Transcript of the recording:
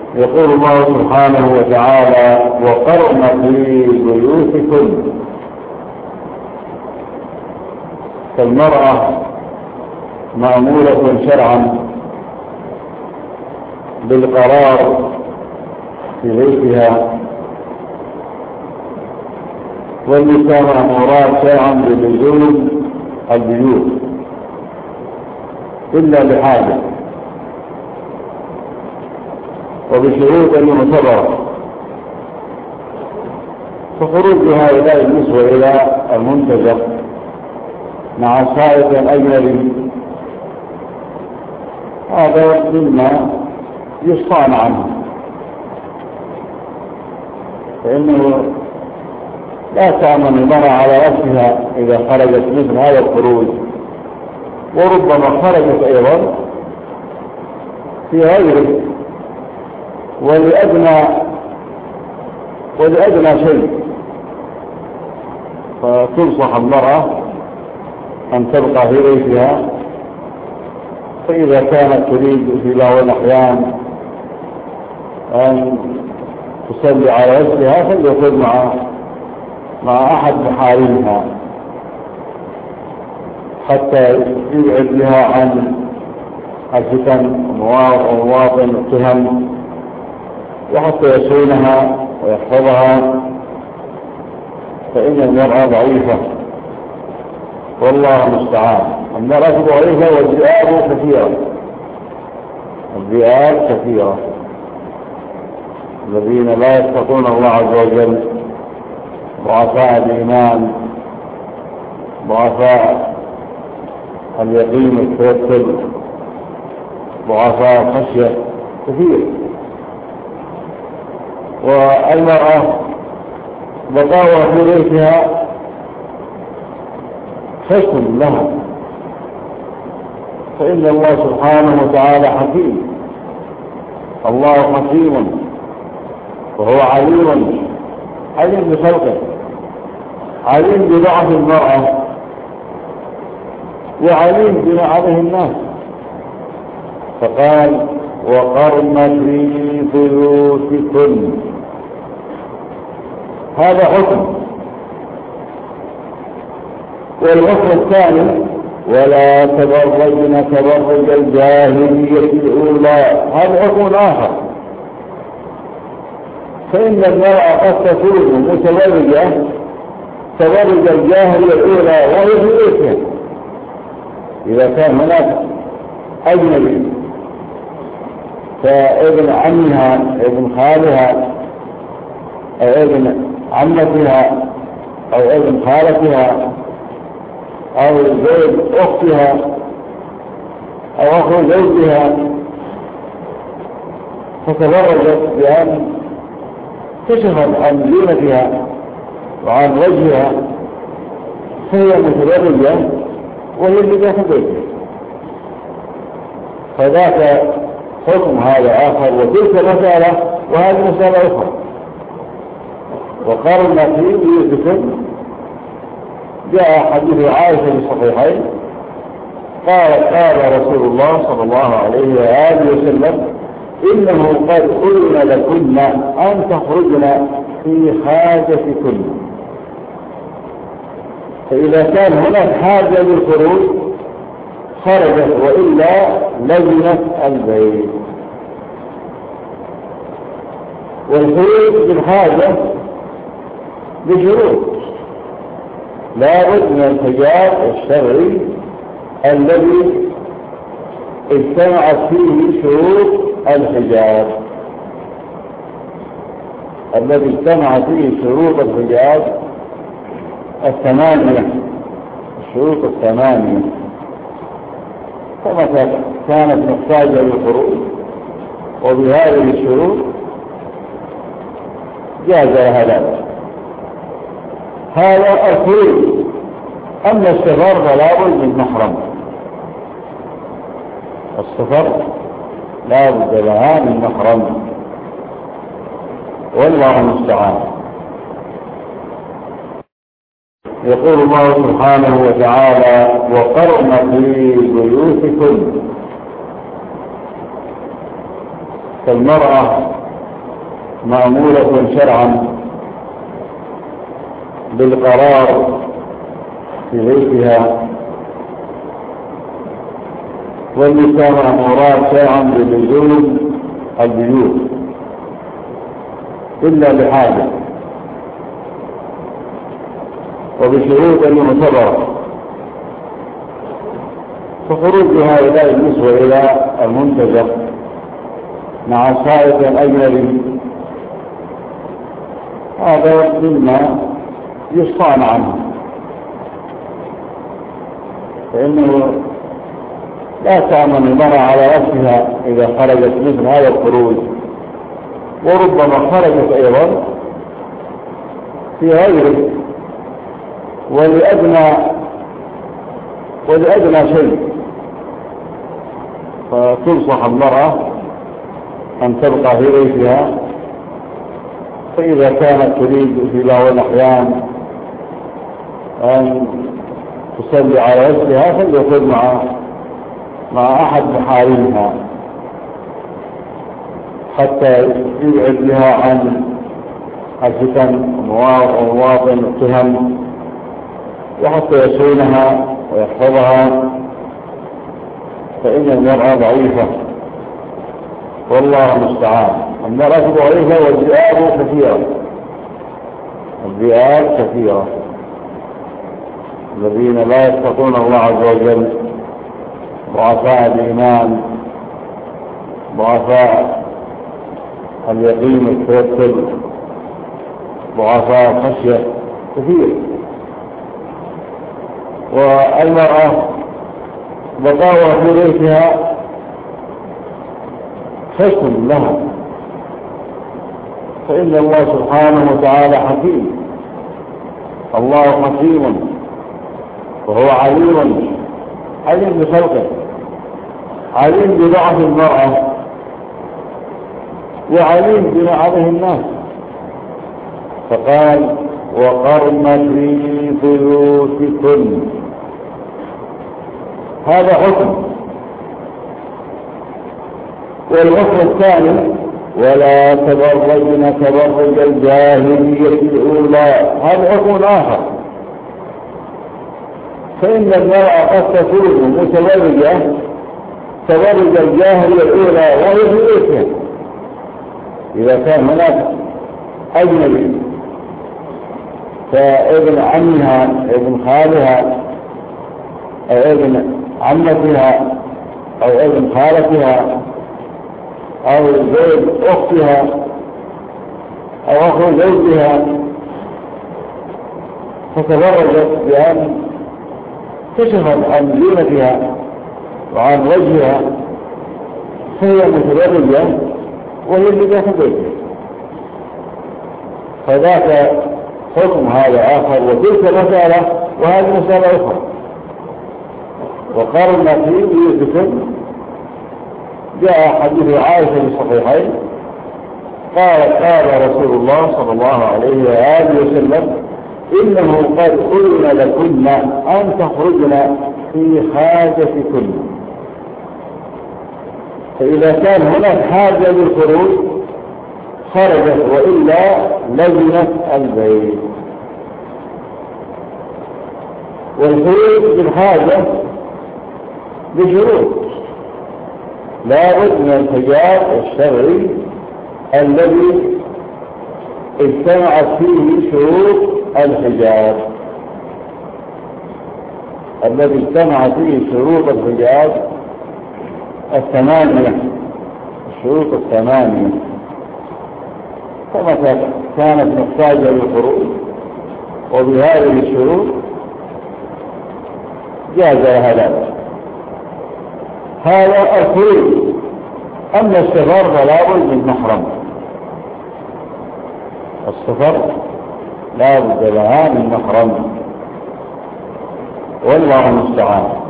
يقول الله سبحانه وتعالى: وقرن في بيوتكن. فالمرأة مأمورة شرعا بالقرار في بيتها، والنساء مأمورات شرعا بلزوم البيوت إلا بحاجة وبشروط معتبرة. فخروج هؤلاء النسوة إلى المنتجع مع سائق أجنبي هذا مما يصان عنه، فإنه لا تأمن المرأة على نفسها إذا خرجت مثل هذا الخروج، وربما خرجت أيضا في غيره ولأدنى شيء. فتنصح المرأة أن تبقى في بيتها، فإذا كانت تريد في بعض الأحيان أن تصلي على نفسها فليكن مع أحد محارمها حتى يبعد بها عن الفتن ومواطن التهم، وحتى يصونها ويحفظها، فإن المرأة ضعيفة والله المستعان. المرأة ضعيفة والذئاب كثيرة، الذئاب كثيرة الذين لا يتقون الله عز وجل، ضعفاء الإيمان، ضعفاء اليقين والتوكل، ضعفاء الخشية كثير. والمرأة بقاوة في بيتها حسن لها، فإن الله سبحانه وتعالى حكيم، الله حكيم وهو عليم بخلقه، عليم بضعف المرأة وعليم بما عليه الناس. فقال: وقرن في بيوتكن. هذا حكم. والحكم الثاني: ولا تبرجن تبرج الجاهلية الأولى. هذا حكم آخر. فإن المرأة قد تكون متبرجة تبرج الجاهلية الأولى وهي في بيتها، إذا كان هناك أجنبي فابن عمها ابن خالها أو ابن عمتها أو ابن خالتها أو زوج أختها أو أخو زوجها، فتبرجت بأن كشفت عن زينتها وعن وجهها، فهي متبرجة وهي اللي داخل بيتها. فذاك حكم هذا آخر، وتلك مسألة وهذه مسألة أخرى. وقرن في بيوتكن. جاء حديث عائشة في الصحيحين قالت: قال رسول الله صلى الله عليه وآله وسلم: إنه قد قلنا لكن أن تخرجن في حاجتكن. فإذا كان هناك حاجة للخروج خرجت، وإلا لزمت البيت. والخروج بالحاجة بشروط، لا بد من الحجاب الشرعي الذي اجتمعت فيه شروط الحجاب، الذي اجتمع فيه شروط الحجاب الثمانية، الشروط الثمانية. فمتى كانت محتاجة للخروج وبهذه الشروط جاز لها ذلك. هذا الخروج. أما السفر فلا بد من محرم، السفر لا بد لها من محرم، والله المستعان. يقول الله سبحانه وتعالى: وقرن في بيوتكن. فالمرأة مأمورة شرعا بالقرار في بيتها، والنساء مأمورات شرعا بلزوم البيوت إلا بحاجة وبشروط معتبرة. فخروج هؤلاء النسوة إلى المنتجع مع سائق أجنبي هذا مما يصان عنه، فإنه لا تأمن المرأة على نفسها إذا خرجت مثل هذا الخروج، وربما خرجت أيضا في غيره ولأدنى شيء. فتنصح المرأة أن تبقى في بيتها، فإذا كانت تريد في بعض الأحيان أن تصلي على نفسها فليكن مع أحد محارمها حتى يبعد بها عن الفتن ومواطن التهم، وحتى يصونها ويحفظها، فإن المرأة ضعيفة والله المستعان. المرأة ضعيفة والذئاب كثيرة، الذئاب كثيرة الذين لا يتقون الله عز وجل، ضعفاء الإيمان، ضعفاء اليقين والتوكل، ضعفاء الخشية كثير. والمرأة بقاوة في بيتها حسن لها، فإن الله سبحانه وتعالى حكيم، الله حكيم وهو عليم بخلقه، عليم بضعف المرأة وعليم بما عليه الناس. فقال وقرن في بيوتكن، هذا حكم. والحكم الثاني ولا تبرجن تبرج الجاهلية الأولى، هذا حكم آخر. فإن المرأة قد تكون متبرجة تبرج الجاهلية الأولى وهي في بيتها، إذا كان هناك أجنبي فابن عمها ابن خالها أو ابن عمتها أو ابن خالتها أو زوج أختها أو أخو زوجها، فتبرجت بأن كشفت عن زينتها وعن وجهها، فهي متبرجة وهي اللي داخل بيتها. فذاك حكم هذا آخر، وتلك مسألة وهذه مسألة أخرى. وقرن في بيوتكم، جاء حديث عائشة في الصحيحين قالت قال رسول الله صلى الله عليه وآله وسلم إنه قد أذن لكن أن تخرجن في حاجتكن، فإذا كان هناك حاجة للخروج خرجت، وإلا لزمت البيت. والخروج بالحاجة بشروط، لا بد من الحجاب الشرعي الذي اجتمعت فيه شروط الحجاب، الذي اجتمع فيه شروط الحجاب الثمانية، الشروط الثمانية. فمتى كانت محتاجة للخروج وبهذه الشروط جاز لها ذلك، هذا الخروج. أما السفر فلا بد من محرم، السفر لا بد لها من محرم والله المستعان.